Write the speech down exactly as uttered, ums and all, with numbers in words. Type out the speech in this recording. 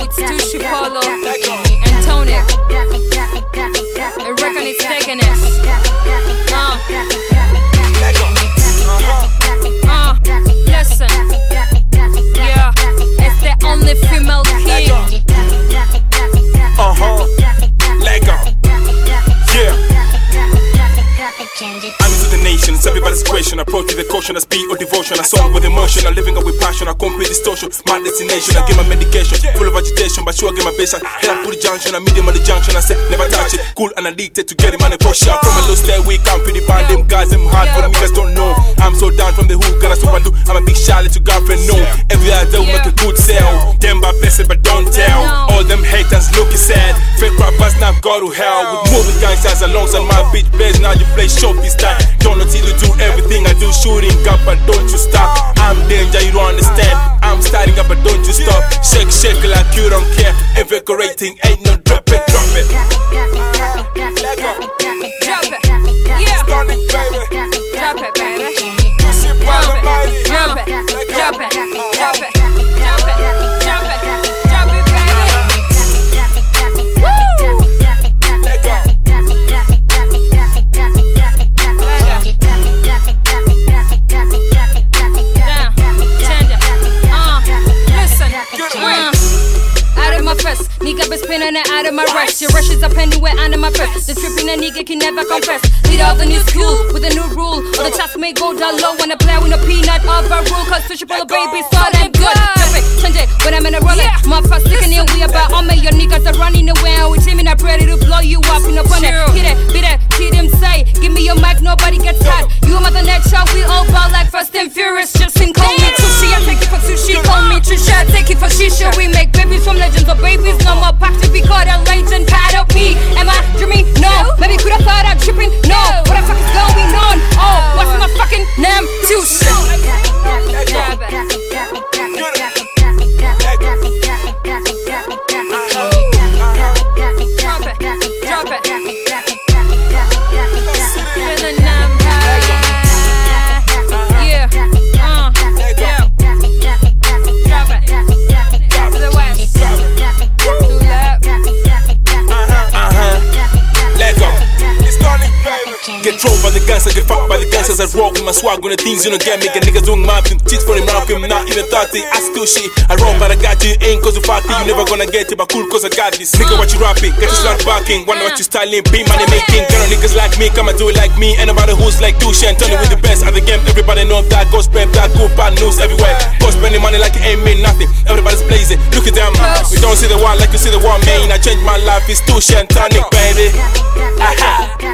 beats, Tushi Polo and Tonic. I reckon it's taking it. Uh. Uh, listen. Yeah, it's the only female king. Uh-huh. Lego. Yeah. I'm into the nation, it's everybody's question. Approach with a caution, a speed or devotion. A song with emotion, I'm living up with passion. I complete distortion, my destination. I get my medication, full of agitation, but sure I get my base. I head up to the junction, I meet him at the junction. I say, never touch it, cool and addicted to getting money for sure. From a low stairway, I'm pretty bad. Them guys, them hard for them, you guys don't know. I'm so down from the hood, God, that's what I do. I'm a big Charlie to girlfriend, no. Every other will make a good sell. Them by blessed, but don't tell. All them haters looking sad. Fake rappers now go to hell. With moving gangsters alongside my bitch blaze. Now you play showbiz time. Don't know till you do everything I do. Shooting up, but don't you stop. I'm danger, you don't understand. I'm starting up, but don't you stop. Shake, shake like you don't care. Invigorating, ain't no drop it, drop it. Let go. Drop it, yeah. Stunning, baby. Drop it, baby. Push it, Drop it, mighty. drop it, drop it, drop it, drop it, drop it, drop it, baby. Woo! Let go. Nigga be spinning it out of my rush. Your rushes are anywhere under my breath. The tripping a nigga can never confess. Leader of the new school with a new rule. All the chats may go down low when I play with a peanut of a rule. Cause Fishy Polo baby so damn good. Jump it, change it when I'm in a roller. My first sticking in, we about all me. Your niggas are running away. With him and I'm ready to blow you up in a funny. Hit it, beat it, hear them say. Give me your mic, nobody gets hot. You mother next shot, we all ball like Fast and Furious. Just sing, call me Tushi. I take it for sushi, call me Trisha. I take it for shisha. We make babies from legends of babies. No more pack to be caught a legend. Pad up me. Am I dreaming? No. Maybe could have thought I'm tripping? No. What the fuck is going on? Oh, what's my fucking name? Tushi. Drop it. Drop it. Drop it. Feel the number. Yeah. Uh. Yeah. Drop it. To the west. To the left. Uh-huh. Let go. It's Tonic, baby. Get trolled by the gangsters, get fucked by the gangsters. I roll with my swag on the things you don't get. Making niggas doing my film. Cheats for him, round him, not even thirty. I still shit. I roll, but I got you. Ain't cause you fuck it. You never gonna get it, but cool cause I got this. Nigga, what you rapping? Get your slot barking. Wonder what you styling. Be money making. Get on niggas like me, come and do it like me. Anybody who's like Tushi and Tony with the best at the game. Everybody know that. Go spend that. Go bad news everywhere. Go spending money like it ain't mean nothing. Everybody's blazing. Look at them. We don't see the one like you see the one, man. I changed my life. It's Tushi and Tonic, baby. Aha.